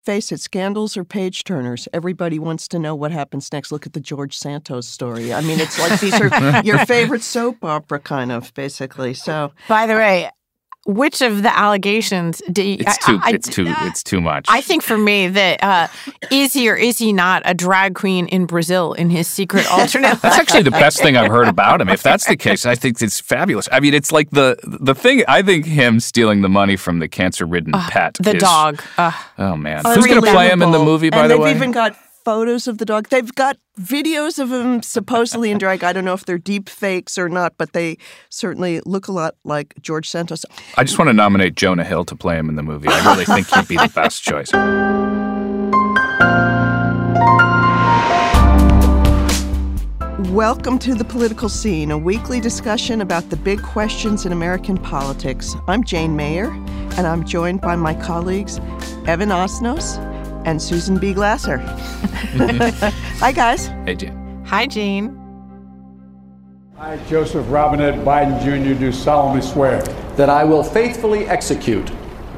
Face it, scandals are page-turners. Everybody wants to know what happens next. Look at the George Santos story. I mean, it's like these are your favorite soap opera, kind of, basically. So, by the way, which of the allegations do you... It's too much. I think for me that is he or is he not a drag queen in Brazil in his secret alternate That's actually the best thing I've heard about him. If that's the case, I think it's fabulous. I mean, it's like the thing, I think him stealing the money from the cancer-ridden pet. The dog. Oh, man. Who's going to play him in the movie, by the way? And they've even got photos of the dog. They've got videos of him supposedly in drag. I don't know if they're deep fakes or not, but they certainly look a lot like George Santos. I just want to nominate Jonah Hill to play him in the movie. I really think he'd be the best choice. Welcome to The Political Scene, a weekly discussion about the big questions in American politics. I'm Jane Mayer, and I'm joined by my colleagues Evan Osnos and Susan B. Glasser. Hi, guys. Hey, Jane. Hi, Jane. I, Joseph Robinette Biden Jr., do solemnly swear that I will faithfully execute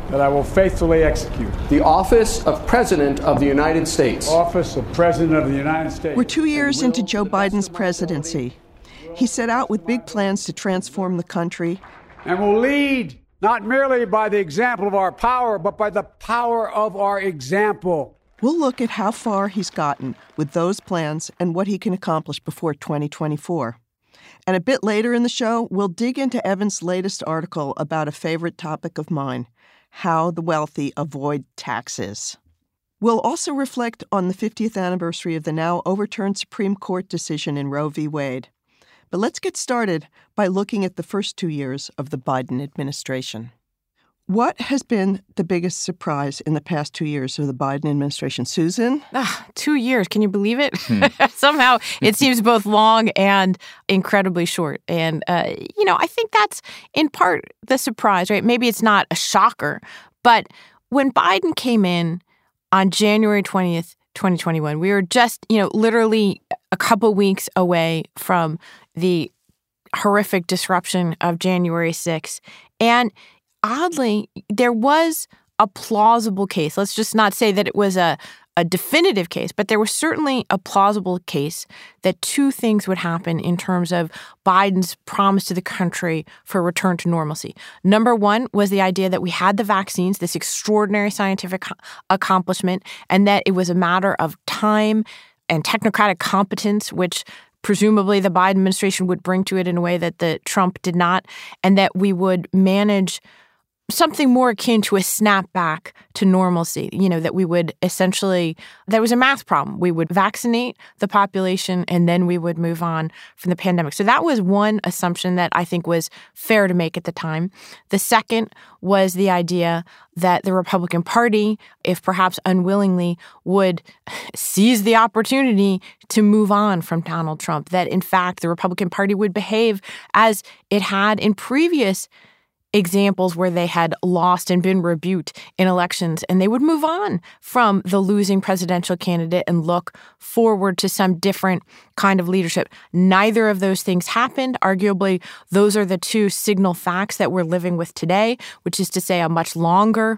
the office of President of the United States. Office of President of the United States. We're 2 years into Joe Biden's presidency. He set out with big plans to transform the country. And will lead not merely by the example of our power, but by the power of our example. We'll look at how far he's gotten with those plans and what he can accomplish before 2024. And a bit later in the show, we'll dig into Evan's latest article about a favorite topic of mine, how the wealthy avoid taxes. We'll also reflect on the 50th anniversary of the now overturned Supreme Court decision in Roe v. Wade. But let's get started by looking at the first 2 years of the Biden administration. What has been the biggest surprise in the past 2 years of the Biden administration? Susan? 2 years. Can you believe it? Somehow it seems both long and incredibly short. And, I think that's in part the surprise, right? Maybe it's not a shocker, but when Biden came in on January 20th, 2021, we were just, literally a couple weeks away from the horrific disruption of January 6th. And oddly, there was a plausible case. Let's just not say that it was a definitive case, but there was certainly a plausible case that two things would happen in terms of Biden's promise to the country for a return to normalcy. Number one was the idea that we had the vaccines, this extraordinary scientific accomplishment, and that it was a matter of time and technocratic competence, which presumably the Biden administration would bring to it in a way that the Trump did not, and that we would manage something more akin to a snapback to normalcy, that we would essentially, there was a math problem. We would vaccinate the population and then we would move on from the pandemic. So that was one assumption that I think was fair to make at the time. The second was the idea that the Republican Party, if perhaps unwillingly, would seize the opportunity to move on from Donald Trump, that in fact the Republican Party would behave as it had in previous examples where they had lost and been rebuked in elections, and they would move on from the losing presidential candidate and look forward to some different kind of leadership. Neither of those things happened. Arguably, those are the two signal facts that we're living with today, which is to say a much longer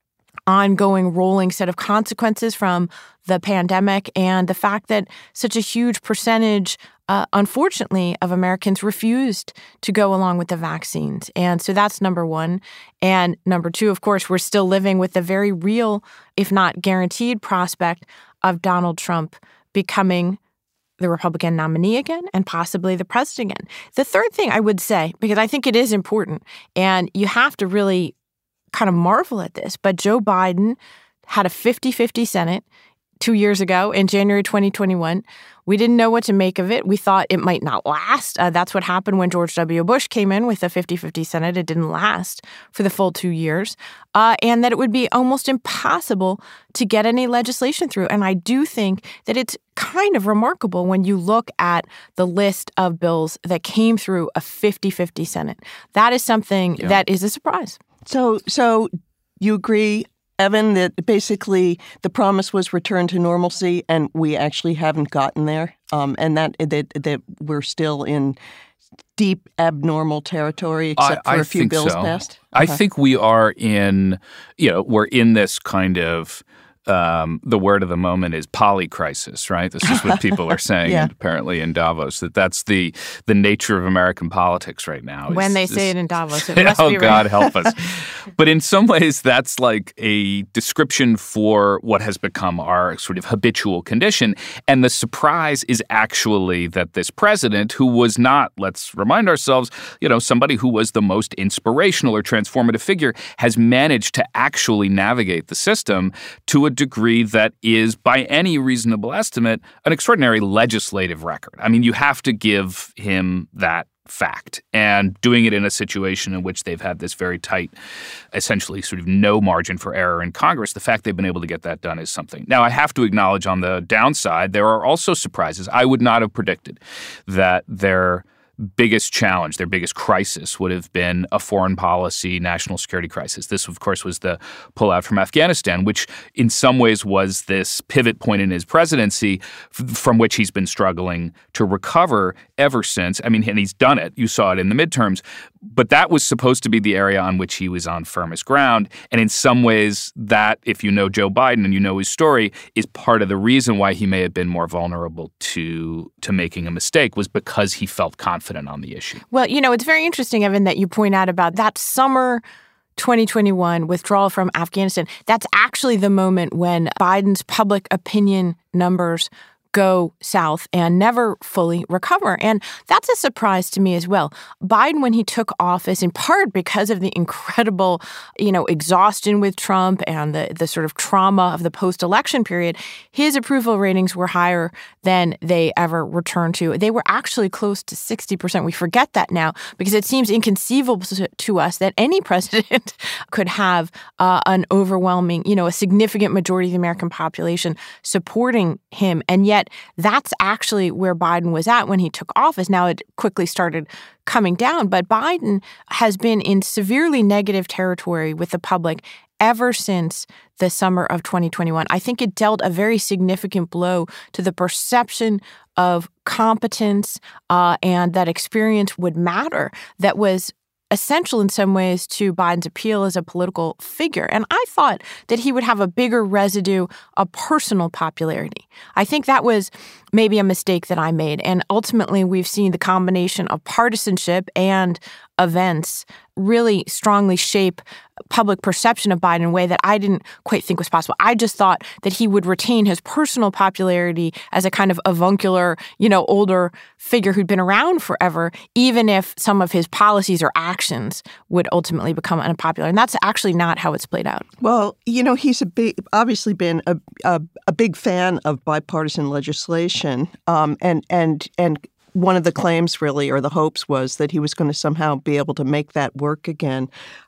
ongoing rolling set of consequences from the pandemic and the fact that such a huge percentage, unfortunately, of Americans refused to go along with the vaccines. And so that's number one. And number two, of course, we're still living with the very real, if not guaranteed, prospect of Donald Trump becoming the Republican nominee again and possibly the president again. The third thing I would say, because I think it is important, and you have to really kind of marvel at this, but Joe Biden had a 50-50 Senate 2 years ago in January 2021. We didn't know what to make of it. We thought it might not last. That's what happened when George W. Bush came in with a 50-50 Senate. It didn't last for the full 2 years, and that it would be almost impossible to get any legislation through. And I do think that it's kind of remarkable when you look at the list of bills that came through a 50-50 Senate. That is something that is a surprise. So you agree, Evan, that basically the promise was return to normalcy, and we actually haven't gotten there, and that we're still in deep abnormal territory, except for a few bills passed? I think we are in, we're in this kind of the word of the moment is polycrisis, right? This is what people are saying apparently in Davos, that's the nature of American politics right now. When they say it in Davos, it must be right. God help us. But in some ways, that's like a description for what has become our sort of habitual condition. And the surprise is actually that this president, who was not, let's remind ourselves, somebody who was the most inspirational or transformative figure, has managed to actually navigate the system to a degree that is, by any reasonable estimate, an extraordinary legislative record. I mean, you have to give him that fact. And doing it in a situation in which they've had this very tight, essentially sort of no margin for error in Congress, the fact they've been able to get that done is something. Now, I have to acknowledge on the downside, there are also surprises. I would not have predicted that their biggest challenge, their biggest crisis would have been a foreign policy, national security crisis. This, of course, was the pullout from Afghanistan, which in some ways was this pivot point in his presidency from which he's been struggling to recover ever since. I mean, and he's done it. You saw it in the midterms. But that was supposed to be the area on which he was on firmest ground. And in some ways, that, if you know Joe Biden and you know his story, is part of the reason why he may have been more vulnerable to making a mistake, was because he felt confident on the issue. Well, it's very interesting, Evan, that you point out about that summer 2021 withdrawal from Afghanistan. That's actually the moment when Biden's public opinion numbers go south and never fully recover. And that's a surprise to me as well. Biden, when he took office, in part because of the incredible, exhaustion with Trump and the sort of trauma of the post-election period, his approval ratings were higher than they ever returned to. They were actually close to 60%. We forget that now because it seems inconceivable to us that any president could have an overwhelming, a significant majority of the American population supporting him. And yet that's actually where Biden was at when he took office. Now it quickly started coming down, but Biden has been in severely negative territory with the public ever since the summer of 2021. I think it dealt a very significant blow to the perception of competence and that experience would matter that was essential in some ways to Biden's appeal as a political figure. And I thought that he would have a bigger residue of personal popularity. I think that was maybe a mistake that I made. And ultimately, we've seen the combination of partisanship and events really strongly shape public perception of Biden in a way that I didn't quite think was possible. I just thought that he would retain his personal popularity as a kind of avuncular, older figure who'd been around forever, even if some of his policies or actions would ultimately become unpopular. And that's actually not how it's played out. Well, he's obviously been a big fan of bipartisan legislation, and one of the claims really, or the hopes, was that he was going to somehow be able to make that work again.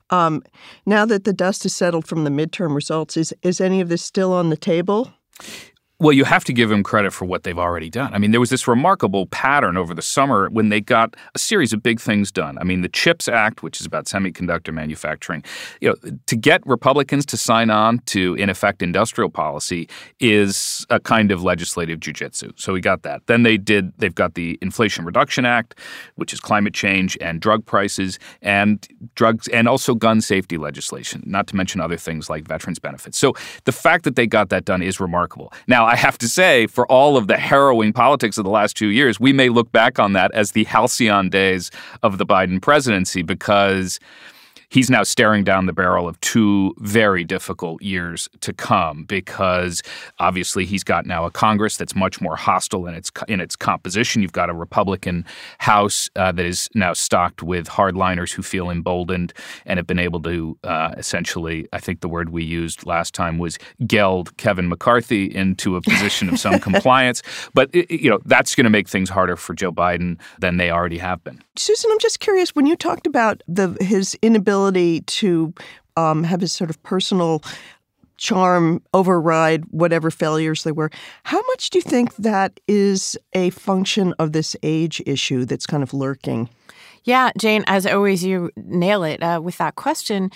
Now that the dust has settled from the midterm results, is any of this still on the table? Well, you have to give him credit for what they've already done. I mean, there was this remarkable pattern over the summer when they got a series of big things done. I mean, the CHIPS Act, which is about semiconductor manufacturing, to get Republicans to sign on to, in effect, industrial policy is a kind of legislative jujitsu. So we got that. Then they've got the Inflation Reduction Act, which is climate change and drug prices and drugs, and also gun safety legislation, not to mention other things like veterans benefits. So the fact that they got that done is remarkable. Now, I have to say, for all of the harrowing politics of the last 2 years, we may look back on that as the halcyon days of the Biden presidency, because he's now staring down the barrel of 2 very difficult years to come, because obviously he's got now a Congress that's much more hostile in its composition. You've got a Republican House that is now stocked with hardliners who feel emboldened and have been able to essentially, I think the word we used last time was geld Kevin McCarthy into a position of some compliance. But that's going to make things harder for Joe Biden than they already have been. Susan, I'm just curious, when you talked about his inability to have his sort of personal charm override whatever failures there were, how much do you think that is a function of this age issue that's kind of lurking? Yeah, Jane, as always, you nail it with that question.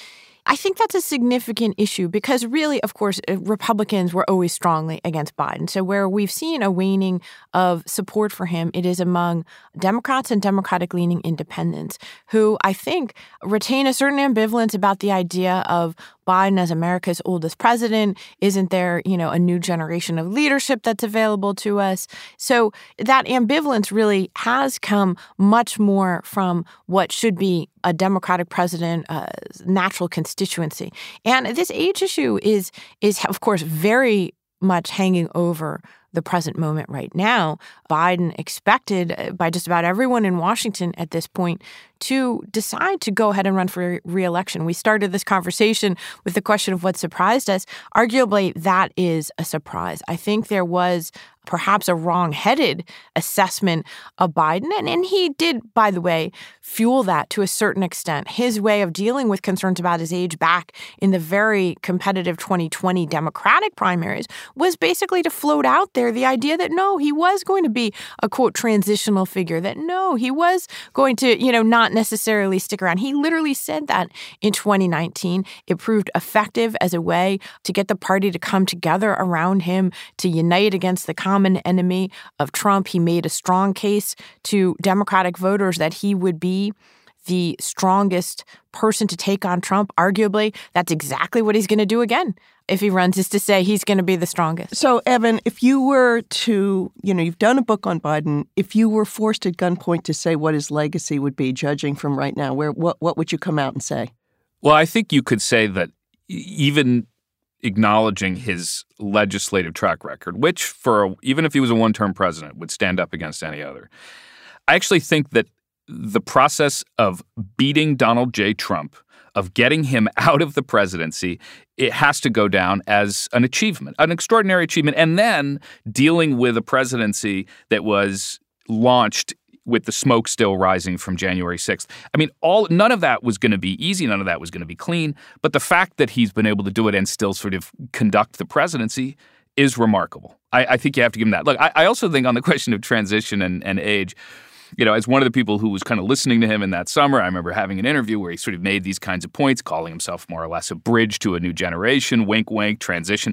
I think that's a significant issue because really, of course, Republicans were always strongly against Biden. So where we've seen a waning of support for him, it is among Democrats and Democratic-leaning independents who I think retain a certain ambivalence about the idea of Biden as America's oldest president. Isn't there, a new generation of leadership that's available to us? So that ambivalence really has come much more from what should be a Democratic president, natural constituency. And this age issue is of course, very much hanging over the present moment right now. Biden expected by just about everyone in Washington at this point to decide to go ahead and run for re-election. We started this conversation with the question of what surprised us. Arguably, that is a surprise. I think there was perhaps a wrong-headed assessment of Biden. And he did, by the way, fuel that to a certain extent. His way of dealing with concerns about his age back in the very competitive 2020 Democratic primaries was basically to float out there the idea that, no, he was going to be a, quote, transitional figure, that, no, he was going to, not necessarily stick around. He literally said that in 2019. It proved effective as a way to get the party to come together around him, to unite against the common enemy of Trump. He made a strong case to Democratic voters that he would be the strongest person to take on Trump. Arguably, that's exactly what he's going to do again if he runs, is to say he's going to be the strongest. So, Evan, if you were to, you've done a book on Biden. If you were forced at gunpoint to say what his legacy would be, judging from right now, what would you come out and say? Well, I think you could say that even acknowledging his legislative track record, which even if he was a one-term president, would stand up against any other. I actually think that the process of beating Donald J. Trump, of getting him out of the presidency, it has to go down as an achievement, an extraordinary achievement, and then dealing with a presidency that was launched with the smoke still rising from January 6th. I mean, none of that was going to be easy. None of that was going to be clean. But the fact that he's been able to do it and still sort of conduct the presidency is remarkable. I think you have to give him that. Look, I also think on the question of transition and age, as one of the people who was kind of listening to him in that summer, I remember having an interview where he sort of made these kinds of points, calling himself more or less a bridge to a new generation, wink, wink, transition.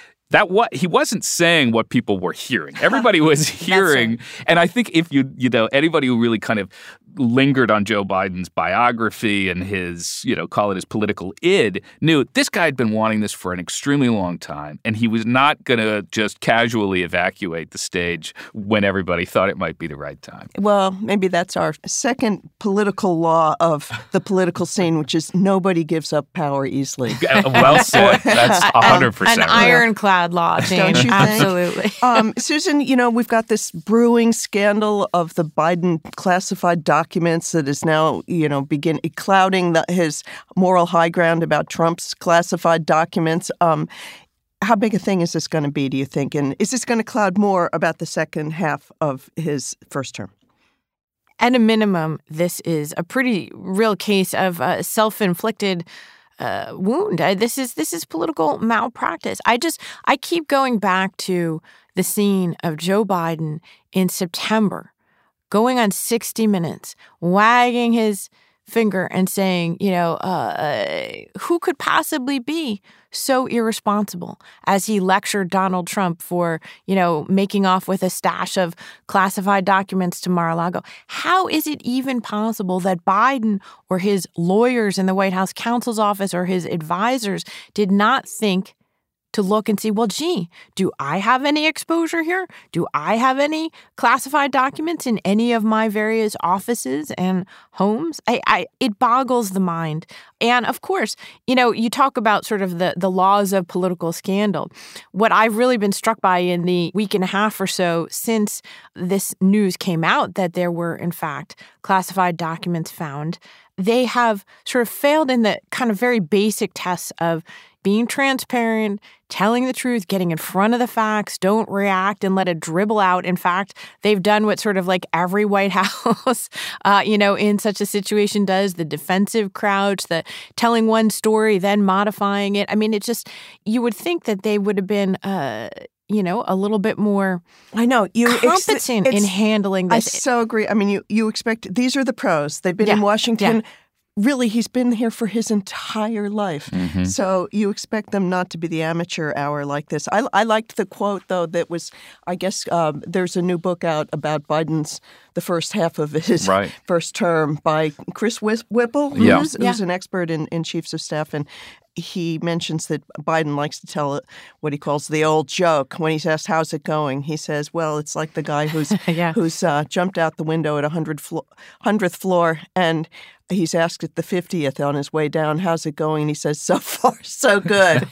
He wasn't saying what people were hearing. Everybody was hearing. Right. And I think if anybody who really kind of lingered on Joe Biden's biography and his, call it his political id, knew this guy had been wanting this for an extremely long time. And he was not going to just casually evacuate the stage when everybody thought it might be the right time. Well, maybe that's our second political law of the political scene, which is nobody gives up power easily. Well said. That's 100%. An ironclad law, Jane. Don't you think? Absolutely. Susan, we've got this brewing scandal of the Biden classified documents that is now, begin clouding his moral high ground about Trump's classified documents. How big a thing is this going to be, do you think? And is this going to cloud more about the second half of his first term? At a minimum, this is a pretty real case of self-inflicted wound. This is political malpractice. I keep going back to the scene of Joe Biden in September, going on 60 Minutes, wagging his finger and saying, who could possibly be so irresponsible, as he lectured Donald Trump for, making off with a stash of classified documents to Mar-a-Lago. How is it even possible that Biden or his lawyers in the White House counsel's office or his advisors did not think to look and see, well, gee, do I have any exposure here? Do I have any classified documents in any of my various offices and homes? It boggles the mind. And of course, you talk about sort of the laws of political scandal. What I've really been struck by in the week and a half or so since this news came out that there were, in fact, classified documents found, they have sort of failed in the kind of very basic tests of being transparent, telling the truth, getting in front of the facts, don't react and let it dribble out. In fact, they've done what sort of like every White House, in such a situation does, the defensive crouch, the telling one story, then modifying it. I mean, you would think that they would have been, a little bit more competent in handling this. I so agree. I mean, you expect, these are the pros. They've been in Washington really, he's been here for his entire life. Mm-hmm. So you expect them not to be the amateur hour like this. I liked the quote, though, that was, I guess there's a new book out about Biden's, the first half of his first term by Chris Whipple, who's an expert in chiefs of staff. And he mentions that Biden likes to tell what he calls the old joke. When he's asked, how's it going? He says, well, it's like the guy who's jumped out the window at 100th floor, and he's asked at the 50th on his way down, how's it going? And he says, so far, so good.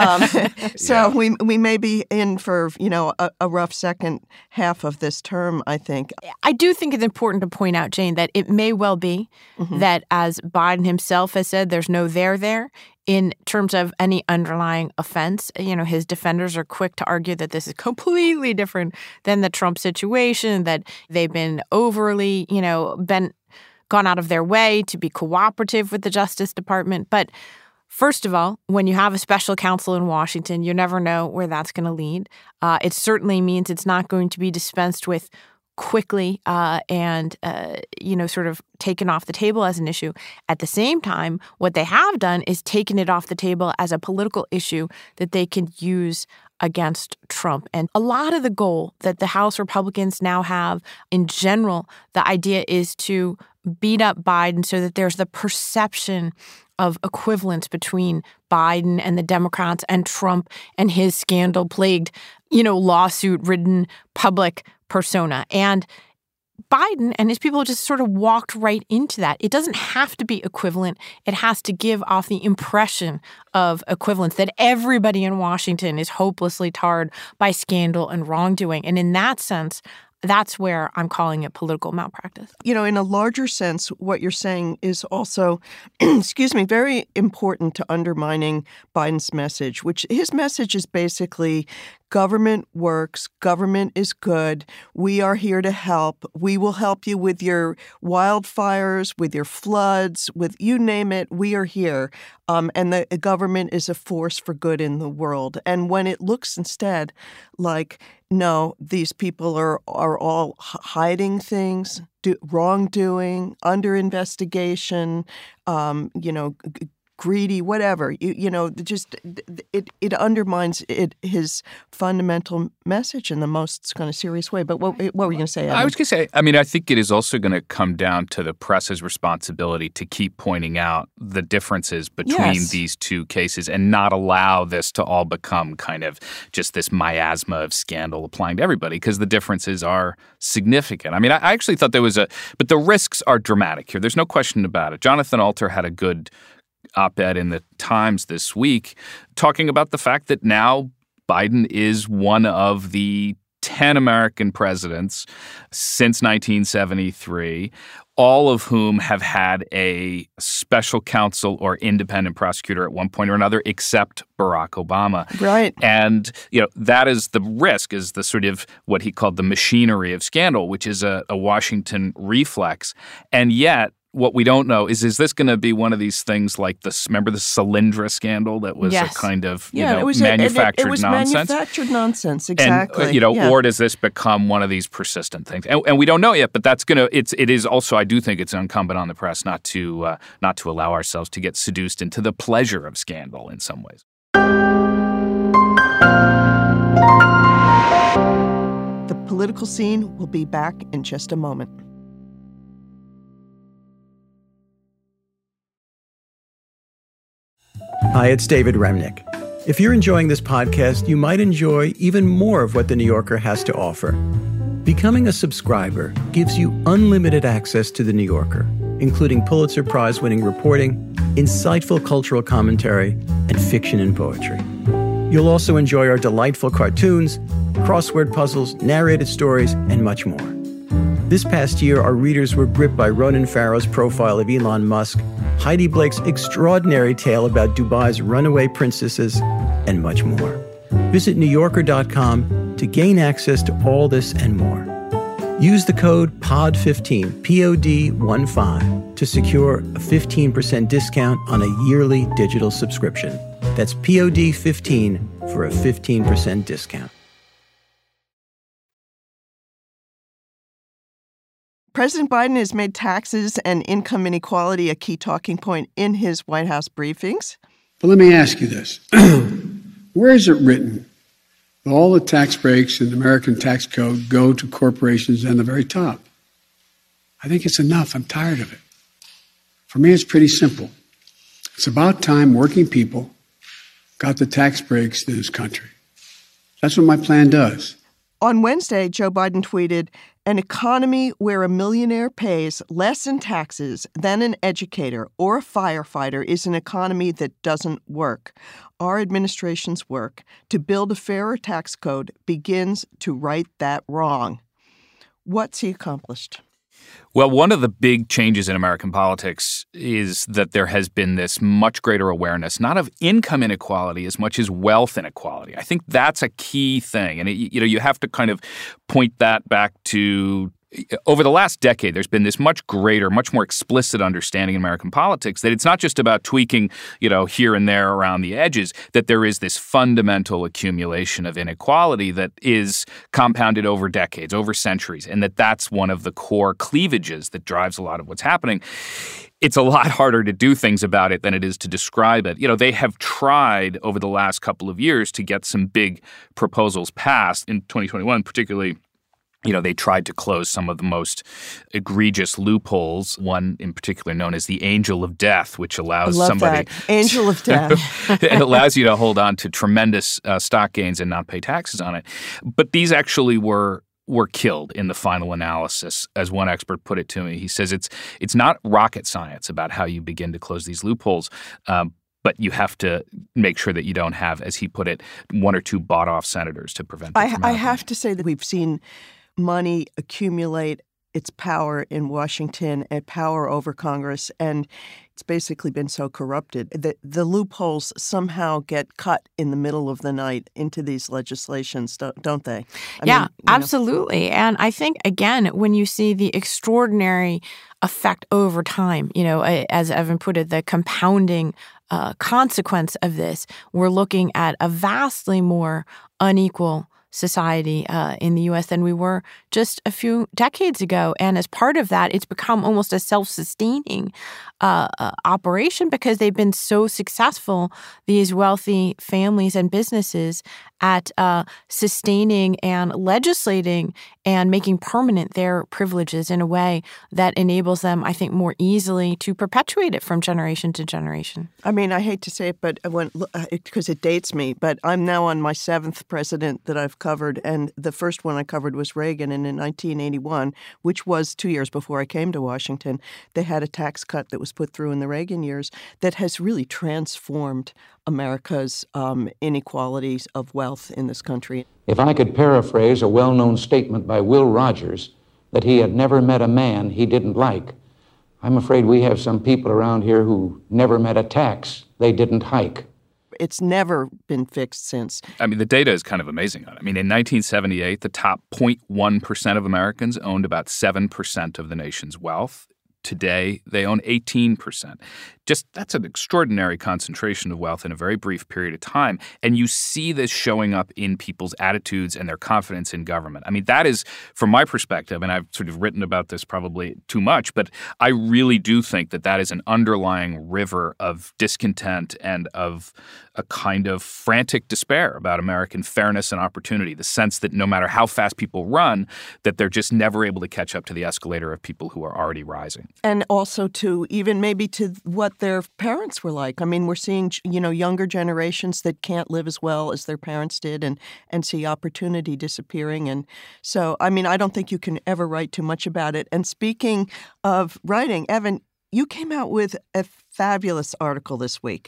So we may be in for, a rough second half of this term, I think. I do think it's important to point out, Jane, that it may well be that, as Biden himself has said, there's no there. In terms of any underlying offense, his defenders are quick to argue that this is completely different than the Trump situation, that they've been overly, gone out of their way to be cooperative with the Justice Department. But first of all, when you have a special counsel in Washington, you never know where that's going to lead. It certainly means it's not going to be dispensed with quickly and sort of taken off the table as an issue. At the same time, what they have done is taken it off the table as a political issue that they can use against Trump. And a lot of the goal that the House Republicans now have in general, the idea is to beat up Biden so that there's the perception of equivalence between Biden and the Democrats and Trump and his scandal-plagued, lawsuit-ridden public persona. And Biden and his people just sort of walked right into that. It doesn't have to be equivalent. It has to give off the impression of equivalence, that everybody in Washington is hopelessly tarred by scandal and wrongdoing. And in that sense, that's where I'm calling it political malpractice. In a larger sense, what you're saying is also, very important to undermining Biden's message, which his message is basically government works, government is good, we are here to help, we will help you with your wildfires, with your floods, with you name it, we are here. And the government is a force for good in the world. And when it looks instead like, no, these people are all hiding things, wrongdoing, under investigation, greedy, whatever, it undermines his fundamental message in the most kind of serious way. But what were you going to say, Adam? I was going to say, I think it is also going to come down to the press's responsibility to keep pointing out the differences between these two cases and not allow this to all become kind of just this miasma of scandal applying to everybody, because the differences are significant. I actually thought but the risks are dramatic here. There's no question about it. Jonathan Alter had a good op-ed in the Times this week talking about the fact that now Biden is one of the 10 American presidents since 1973, all of whom have had a special counsel or independent prosecutor at one point or another, except Barack Obama. Right. And, that is the risk, is the sort of what he called the machinery of scandal, which is a Washington reflex. And yet, what we don't know is this going to be one of these things like remember the Solyndra scandal that was a kind of, manufactured nonsense? Manufactured nonsense, exactly. And, or does this become one of these persistent things? And we don't know yet, but it is also, I do think it's incumbent on the press not to allow ourselves to get seduced into the pleasure of scandal in some ways. The political scene will be back in just a moment. Hi, it's David Remnick. If you're enjoying this podcast, you might enjoy even more of what The New Yorker has to offer. Becoming a subscriber gives you unlimited access to The New Yorker, including Pulitzer Prize-winning reporting, insightful cultural commentary, and fiction and poetry. You'll also enjoy our delightful cartoons, crossword puzzles, narrated stories, and much more. This past year, our readers were gripped by Ronan Farrow's profile of Elon Musk, Heidi Blake's extraordinary tale about Dubai's runaway princesses, and much more. Visit NewYorker.com to gain access to all this and more. Use the code POD15, POD15, to secure a 15% discount on a yearly digital subscription. That's POD15 for a 15% discount. President Biden has made taxes and income inequality a key talking point in his White House briefings. But let me ask you this. Where is it written that all the tax breaks in the American tax code go to corporations and the very top? I think it's enough. I'm tired of it. For me, it's pretty simple. It's about time working people got the tax breaks in this country. That's what my plan does. On Wednesday, Joe Biden tweeted, "An economy where a millionaire pays less in taxes than an educator or a firefighter is an economy that doesn't work. Our administration's work to build a fairer tax code begins to right that wrong." What's he accomplished? Well, one of the big changes in American politics is that there has been this much greater awareness, not of income inequality as much as wealth inequality. I think that's a key thing. And, you have to kind of point that back to over the last decade, there's been this much greater, much more explicit understanding in American politics that it's not just about tweaking, here and there around the edges, that there is this fundamental accumulation of inequality that is compounded over decades, over centuries, and that's one of the core cleavages that drives a lot of what's happening. It's a lot harder to do things about it than it is to describe it. They have tried over the last couple of years to get some big proposals passed in 2021, particularly. They tried to close some of the most egregious loopholes, one in particular known as the Angel of Death, which allows somebody— that. Angel of Death. It allows you to hold on to tremendous stock gains and not pay taxes on it. But these actually were killed in the final analysis, as one expert put it to me. He says it's not rocket science about how you begin to close these loopholes, but you have to make sure that you don't have, as he put it, one or two bought-off senators to prevent it from happening. I have to say that we've seen money accumulate its power in Washington and power over Congress, and it's basically been so corrupted that the loopholes somehow get cut in the middle of the night into these legislations, don't they? I mean, absolutely. And I think, again, when you see the extraordinary effect over time, as Evan put it, the compounding consequence of this, we're looking at a vastly more unequal society in the U.S. than we were just a few decades ago. And as part of that, it's become almost a self-sustaining operation because they've been so successful, these wealthy families and businesses, at sustaining and legislating and making permanent their privileges in a way that enables them, I think, more easily to perpetuate it from generation to generation. I mean, I hate to say it, but because it dates me, but I'm now on my 7th president that I've covered, and the first one I covered was Reagan, and in 1981, which was 2 years before I came to Washington, they had a tax cut that was put through in the Reagan years that has really transformed America's inequalities of wealth in this country. If I could paraphrase a well-known statement by Will Rogers that he had never met a man he didn't like, I'm afraid we have some people around here who never met a tax they didn't hike. It's never been fixed since. I mean, the data is kind of amazing on it. I mean, in 1978, the top 0.1% of Americans owned about 7% of the nation's wealth. Today, they own 18%. That's an extraordinary concentration of wealth in a very brief period of time. And you see this showing up in people's attitudes and their confidence in government. I mean, that is, from my perspective, and I've sort of written about this probably too much, but I really do think that is an underlying river of discontent and of a kind of frantic despair about American fairness and opportunity, the sense that no matter how fast people run, that they're just never able to catch up to the escalator of people who are already rising. And also to even maybe to what their parents were like. I mean, we're seeing, younger generations that can't live as well as their parents did and see opportunity disappearing. And so, I mean, I don't think you can ever write too much about it. And speaking of writing, Evan, you came out with a fabulous article this week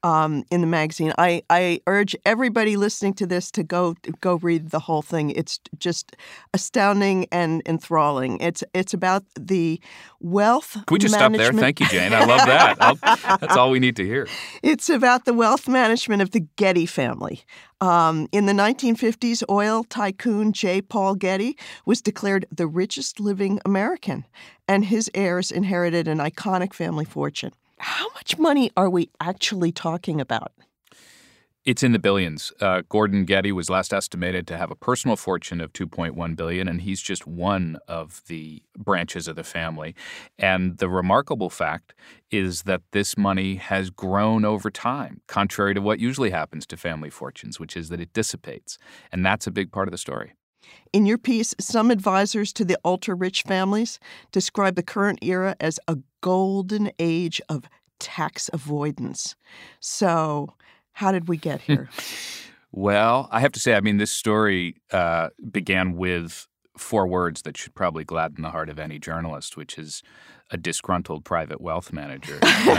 in the magazine. I urge everybody listening to this to go read the whole thing. It's just astounding and enthralling. It's about the wealth management. Can we just stop there? Thank you, Jane. I love that. That's all we need to hear. It's about the wealth management of the Getty family. In the 1950s, oil tycoon J. Paul Getty was declared the richest living American, and his heirs inherited an iconic family fortune. How much money are we actually talking about? It's in the billions. Gordon Getty was last estimated to have a personal fortune of $2.1 billion, and he's just one of the branches of the family. And the remarkable fact is that this money has grown over time, contrary to what usually happens to family fortunes, which is that it dissipates. And that's a big part of the story. In your piece, some advisors to the ultra-rich families describe the current era as a golden age of tax avoidance. So how did we get here? Well, I have to say, this story began with 4 words that should probably gladden the heart of any journalist, which is a disgruntled private wealth manager. When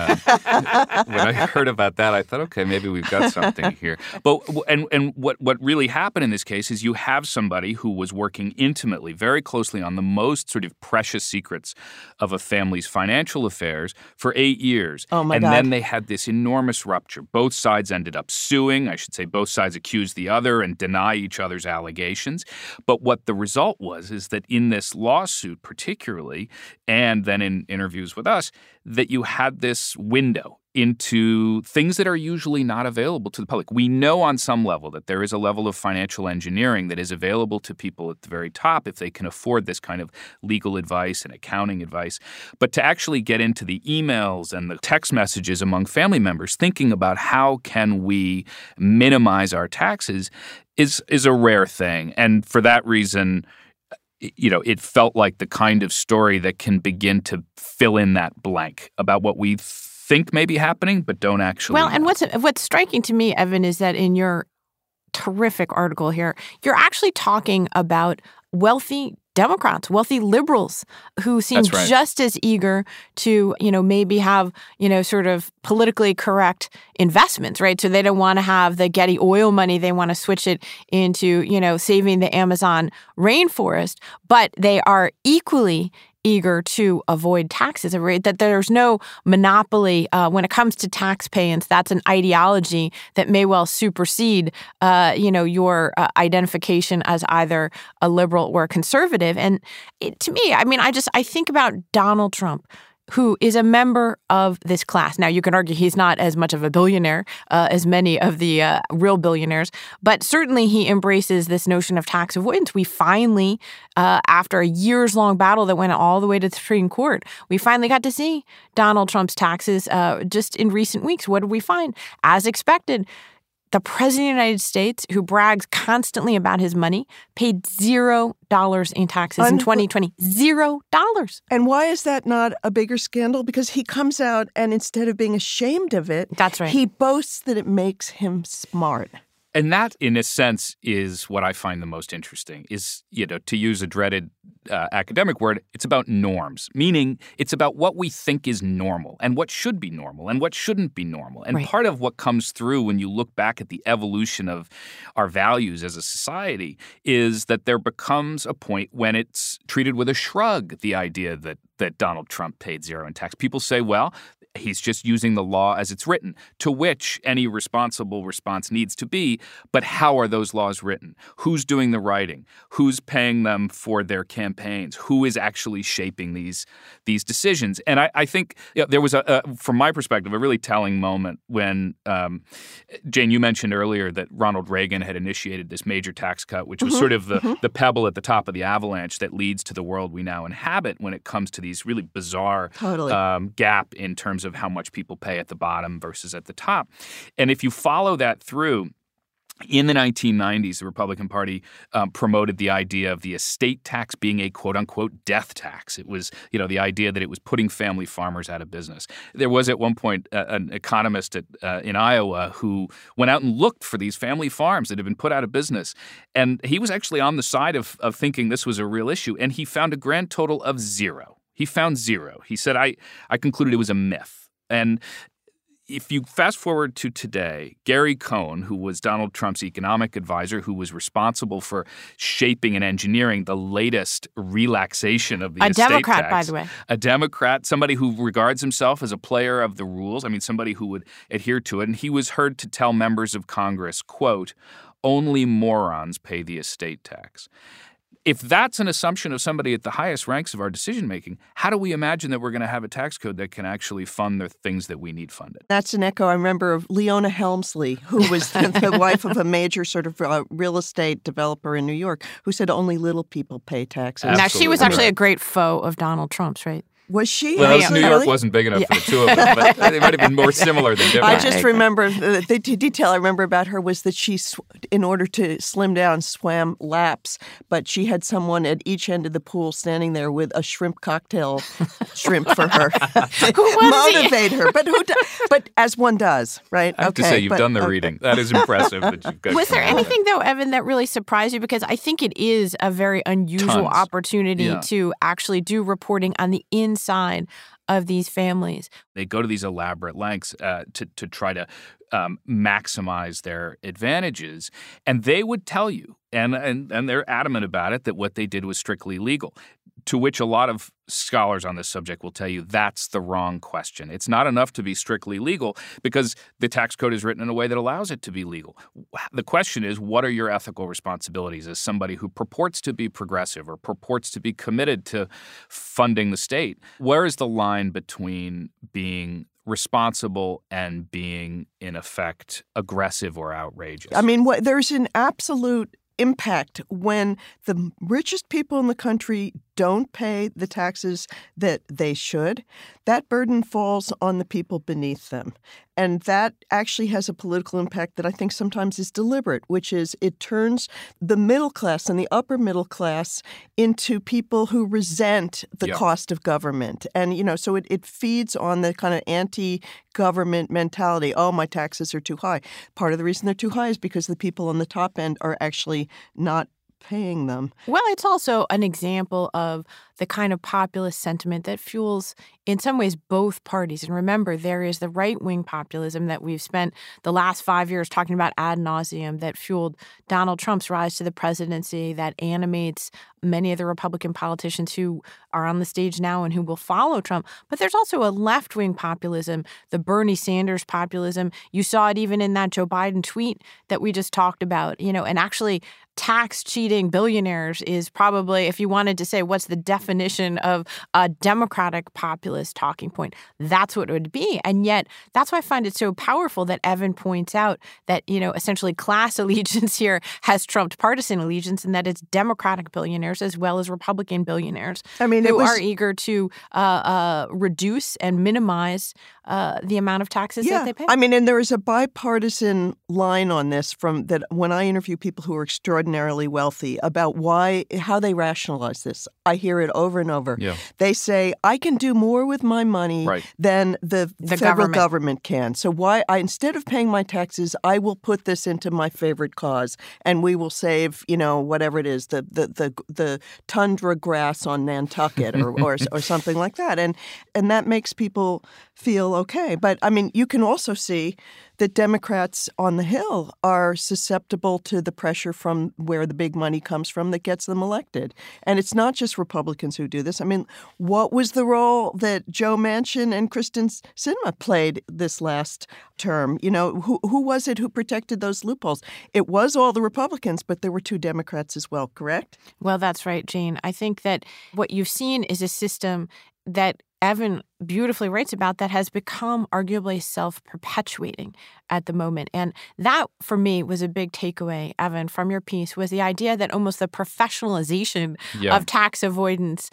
I heard about that, I thought, okay, maybe we've got something here. But what really happened in this case is you have somebody who was working intimately, very closely on the most sort of precious secrets of a family's financial affairs for 8 years. Oh my God. And then they had this enormous rupture. Both sides ended up suing. I should say both sides accused the other and deny each other's allegations. But what the result was is that in this lawsuit particularly, and then in interviews with us, that you had this window into things that are usually not available to the public. We know on some level that there is a level of financial engineering that is available to people at the very top if they can afford this kind of legal advice and accounting advice. But to actually get into the emails and the text messages among family members thinking about how can we minimize our taxes is a rare thing. And for that reason, it felt like the kind of story that can begin to fill in that blank about what we think may be happening, but don't actually. Well, and what's striking to me, Evan, is that in your terrific article here, you're actually talking about wealthy Democrats, wealthy liberals who seem just as eager to, maybe have, sort of politically correct investments, right? So they don't want to have the Getty oil money. They want to switch it into, saving the Amazon rainforest. But they are equally eager to avoid taxes, right? That there's no monopoly when it comes to tax payance. That's an ideology that may well supersede, your identification as either a liberal or a conservative. And to me, I think about Donald Trump, who is a member of this class. Now, you can argue he's not as much of a billionaire as many of the real billionaires, but certainly he embraces this notion of tax avoidance. We finally, after a years-long battle that went all the way to the Supreme Court, we finally got to see Donald Trump's taxes just in recent weeks. What did we find? As expected, the president of the United States, who brags constantly about his money, paid $0 in taxes in 2020. $0. And why is that not a bigger scandal? Because he comes out and instead of being ashamed of it, that's right, he boasts that it makes him smart. And that, in a sense, is what I find the most interesting is, to use a dreaded academic word, it's about norms, meaning it's about what we think is normal and what should be normal and what shouldn't be normal. And part of what comes through when you look back at the evolution of our values as a society is that there becomes a point when it's treated with a shrug, the idea that Donald Trump paid $0 in tax. People say, well, he's just using the law as it's written, to which any responsible response needs to be, but how are those laws written? Who's doing the writing? Who's paying them for their campaigns? Who is actually shaping these decisions? And I think there was, from my perspective, a really telling moment when, Jane, you mentioned earlier that Ronald Reagan had initiated this major tax cut, which was sort of the pebble at the top of the avalanche that leads to the world we now inhabit when it comes to these really bizarre gap in terms of how much people pay at the bottom versus at the top. And if you follow that through, in the 1990s, the Republican Party promoted the idea of the estate tax being a quote-unquote death tax. It was, the idea that it was putting family farmers out of business. There was at one point an economist in Iowa who went out and looked for these family farms that had been put out of business. And he was actually on the side of thinking this was a real issue. And he found a grand total of $0. He found $0. He said, I concluded it was a myth. And if you fast forward to today, Gary Cohn, who was Donald Trump's economic advisor, who was responsible for shaping and engineering the latest relaxation of the estate tax. A Democrat, by the way. A Democrat, somebody who regards himself as a player of the rules. Somebody who would adhere to it. And he was heard to tell members of Congress, quote, "Only morons pay the estate tax." if that's an assumption of somebody at the highest ranks of our decision-making, how do we imagine that we're going to have a tax code that can actually fund the things that we need funded? That's an echo, I remember, of Leona Helmsley, who was the wife of a major sort of real estate developer in New York, who said only little people pay taxes. Now, she was actually a great foe of Donald Trump's, right? Was she? Well, New York wasn't big enough for the two of them, but it might have been more similar than different. I just remember, the detail I remember about her was that she, in order to slim down, swam laps, but she had someone at each end of the pool standing there with a shrimp cocktail shrimp for her to motivate her. But as one does, right? I have to say, you've done the reading. That is impressive. That you've got was there anything, though, Evan, that really surprised you? Because I think it is a very unusual opportunity to actually do reporting on the inside of these families. They go to these elaborate lengths to try to maximize their advantages. And they would tell you, and they're adamant about it, that what they did was strictly legal, to which a lot of scholars on this subject will tell you that's the wrong question. It's not enough to be strictly legal because the tax code is written in a way that allows it to be legal. The question is, what are your ethical responsibilities as somebody who purports to be progressive or purports to be committed to funding the state? Where is the line between being responsible and being, in effect, aggressive or outrageous? I mean, there's an absolute impact when the richest people in the country don't pay the taxes that they should. That burden falls on the people beneath them. And that actually has a political impact that I think sometimes is deliberate, which is it turns the middle class and the upper middle class into people who resent the cost of government. And, so it feeds on the kind of anti-government mentality. Oh, my taxes are too high. Part of the reason they're too high is because the people on the top end are actually not paying them. Well, it's also an example of the kind of populist sentiment that fuels, in some ways, both parties. And remember, there is the right-wing populism that we've spent the last 5 years talking about ad nauseum that fueled Donald Trump's rise to the presidency, that animates many of the Republican politicians who are on the stage now and who will follow Trump. But there's also a left-wing populism, the Bernie Sanders populism. You saw it even in that Joe Biden tweet that we just talked about, and actually tax-cheating billionaires is probably, if you wanted to say what's the definition of a Democratic populist talking point, that's what it would be. And yet, that's why I find it so powerful that Evan points out that, essentially class allegiance here has trumped partisan allegiance, and that it's Democratic billionaires as well as Republican billionaires who are eager to reduce and minimize the amount of taxes that they pay. And there is a bipartisan line on this from that when I interview people who are extraordinarily wealthy about how they rationalize this. I hear it over and over. Yeah. They say, I can do more with my money than the federal government can. So instead of paying my taxes, I will put this into my favorite cause, and we will save, whatever it is, the tundra grass on Nantucket or something like that. And that makes people feel okay. But, you can also see that Democrats on the Hill are susceptible to the pressure from where the big money comes from that gets them elected. And it's not just Republicans who do this. What was the role that Joe Manchin and Kyrsten Sinema played this last term? Who was it who protected those loopholes? It was all the Republicans, but there were 2 Democrats as well, correct? Well, that's right, Jane. I think that what you've seen is a system that Evan beautifully writes about that has become arguably self-perpetuating at the moment. And that, for me, was a big takeaway, Evan, from your piece, was the idea that almost the professionalization of tax avoidance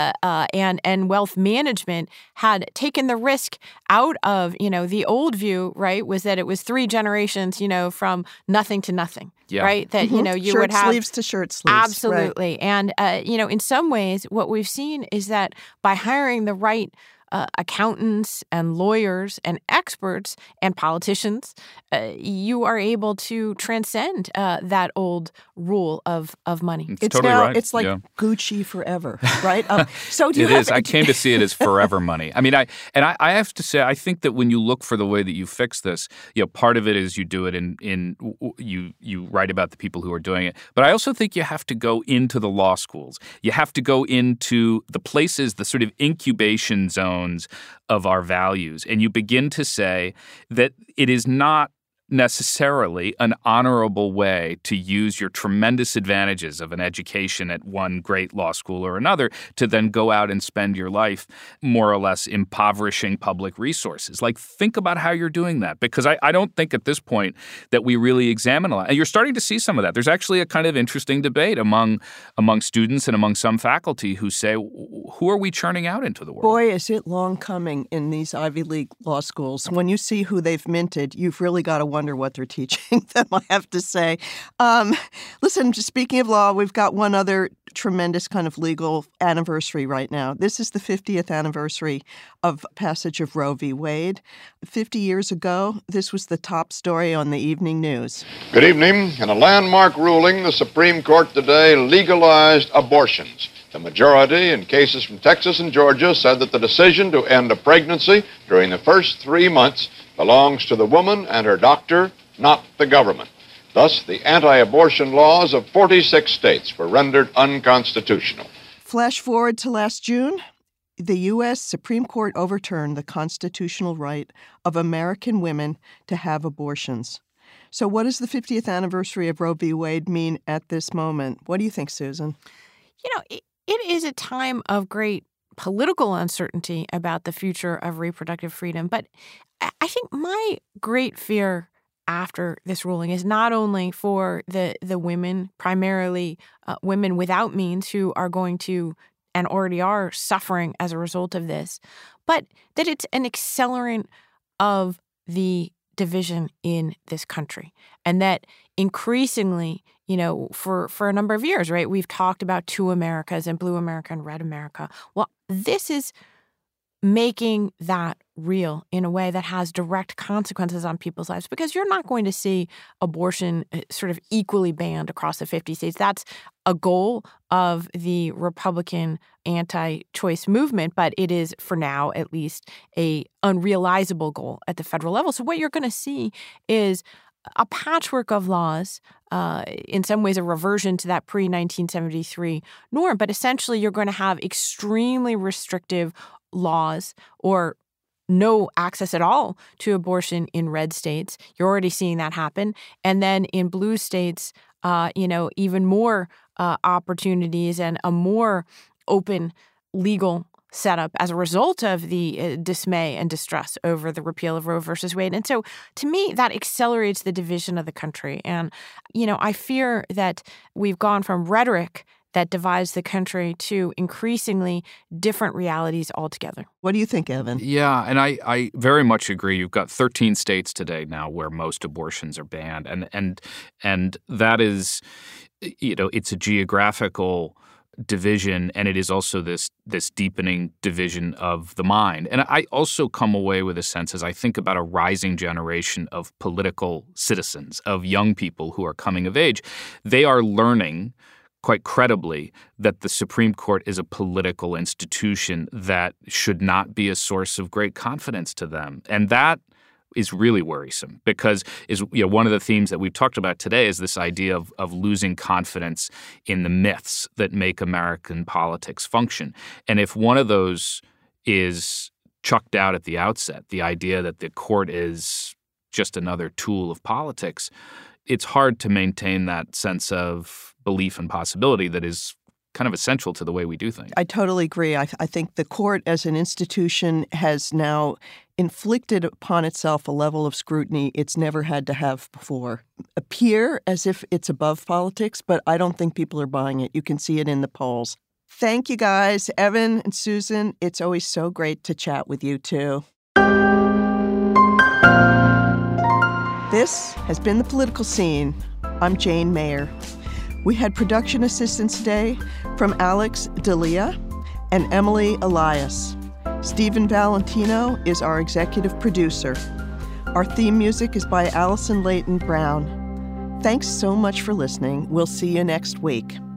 and wealth management had taken the risk out of, the old view, right, was that it was 3 generations, from nothing to nothing, right? That, you shirt would have... Shirt sleeves to shirt sleeves. Absolutely. Right. And, in some ways, what we've seen is that by hiring the right accountants and lawyers and experts and politicians, you are able to transcend that old rule of money. It's totally right. It's like Gucci forever, right? So it is. I came to see it as forever money. I have to say, I think that when you look for the way that you fix this, part of it is you do it you write about the people who are doing it. But I also think you have to go into the law schools. You have to go into the places, the sort of incubation zones of our values. And you begin to say that it is not necessarily an honorable way to use your tremendous advantages of an education at one great law school or another to then go out and spend your life more or less impoverishing public resources. Like, think about how you're doing that, because I don't think at this point that we really examine a lot. And you're starting to see some of that. There's actually a kind of interesting debate among students and among some faculty who say, who are we churning out into the world? Boy, is it long coming in these Ivy League law schools. When you see who they've minted, you've really got to wonder what they're teaching them, I have to say. Listen, speaking of law, we've got one other tremendous kind of legal anniversary right now. This is the 50th anniversary of passage of Roe v. Wade. 50 years ago, this was the top story on the evening news. Good evening. In a landmark ruling, the Supreme Court today legalized abortions. The majority in cases from Texas and Georgia said that the decision to end a pregnancy during the first 3 months belongs to the woman and her doctor, not the government. Thus, the anti-abortion laws of 46 states were rendered unconstitutional. Flash forward to last June. The U.S. Supreme Court overturned the constitutional right of American women to have abortions. So what does the 50th anniversary of Roe v. Wade mean at this moment? What do you think, Susan? You know, it is a time of great political uncertainty about the future of reproductive freedom. But I think my great fear after this ruling is not only for the women, primarily women without means who are going to and already are suffering as a result of this, but that it's an accelerant of the division in this country. And that increasingly, you know, for a number of years, right, we've talked about two Americas and blue America and red America. Well, this is making that real in a way that has direct consequences on people's lives, because you're not going to see abortion sort of equally banned across the 50 states. That's a goal of the Republican anti-choice movement, but it is, for now at least, a unrealizable goal at the federal level. So what you're going to see is a patchwork of laws, in some ways a reversion to that pre-1973 norm, but essentially you're going to have extremely restrictive laws or no access at all to abortion in red states. You're already seeing that happen. And then in blue states, even more opportunities and a more open legal setup as a result of the dismay and distress over the repeal of Roe versus Wade. And so to me, that accelerates the division of the country. And, I fear that we've gone from rhetoric that divides the country to increasingly different realities altogether. What do you think, Evan? Yeah, and I very much agree. You've got 13 states today now where most abortions are banned, and that is, it's a geographical division, and it is also this deepening division of the mind. And I also come away with a sense, as I think about a rising generation of political citizens, of young people who are coming of age, they are learning quite credibly that the Supreme Court is a political institution that should not be a source of great confidence to them. And that is really worrisome, because one of the themes that we've talked about today is this idea of losing confidence in the myths that make American politics function. And if one of those is chucked out at the outset, the idea that the court is just another tool of politics, it's hard to maintain that sense of belief and possibility that is kind of essential to the way we do things. I totally agree. I think the court as an institution has now inflicted upon itself a level of scrutiny it's never had to have before. Appear as if it's above politics, but I don't think people are buying it. You can see it in the polls. Thank you, guys. Evan and Susan, it's always so great to chat with you, too. This has been The Political Scene. I'm Jane Mayer. We had production assistance today from Alex D'Elia and Emily Elias. Stephen Valentino is our executive producer. Our theme music is by Allison Leighton Brown. Thanks so much for listening. We'll see you next week.